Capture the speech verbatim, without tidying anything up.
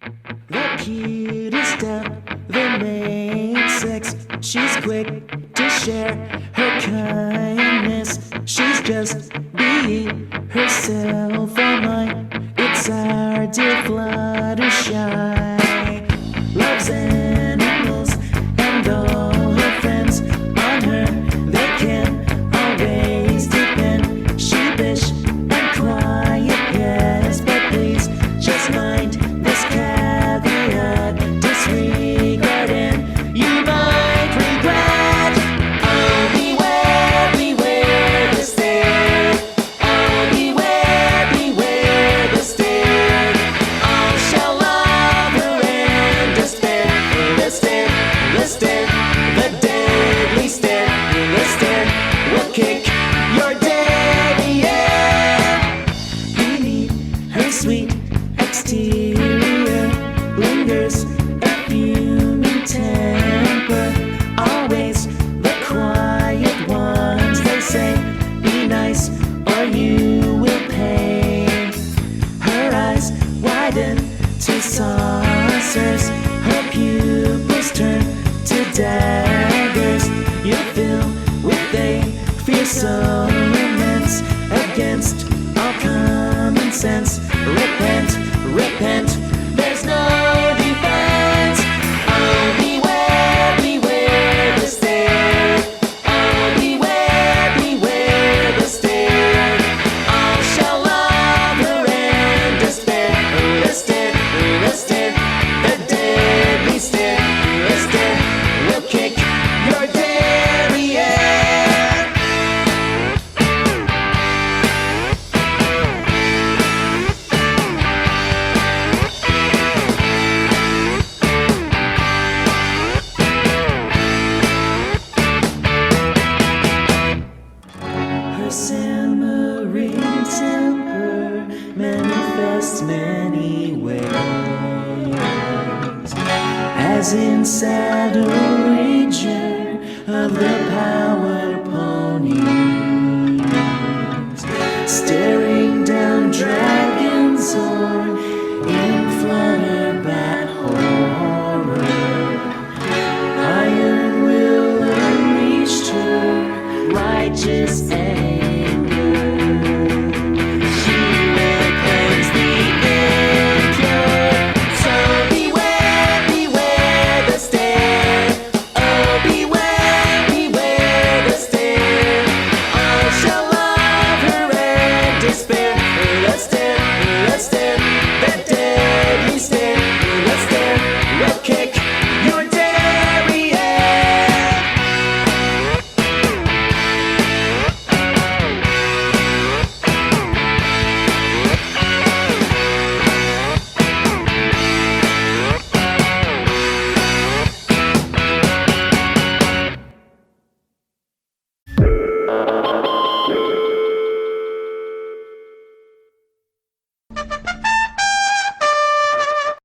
The cutest of the main sex. She's quick to share her kindness. She's just being herself online. It's our dear Fluttershy. Loves animals and all her friends. On her they can always depend. Sheepish and quiet, yes, but please just mind this caveat. Disregard and you might regret. Oh, beware, beware the stare. Oh, beware, beware the stare. All shall love her and despair. The stare, the stare, the deadly stare. The stare will kick your derriere. Beneath her sweet exterior lingers a fuming temper. Always the quiet ones, they say, be nice or you will pay. Her eyes widen to saucers, her pupils turn to daggers. You fill with a fear so immense against all common sense. Repent, repent, there's no defense. Oh, beware, beware the stare. Oh, beware, beware the stare. All shall love her and despair. The stare, the stare, the deadly stare. The stare will kick your derriere. Her simmering temper manifests many ways, as in sad origin of the power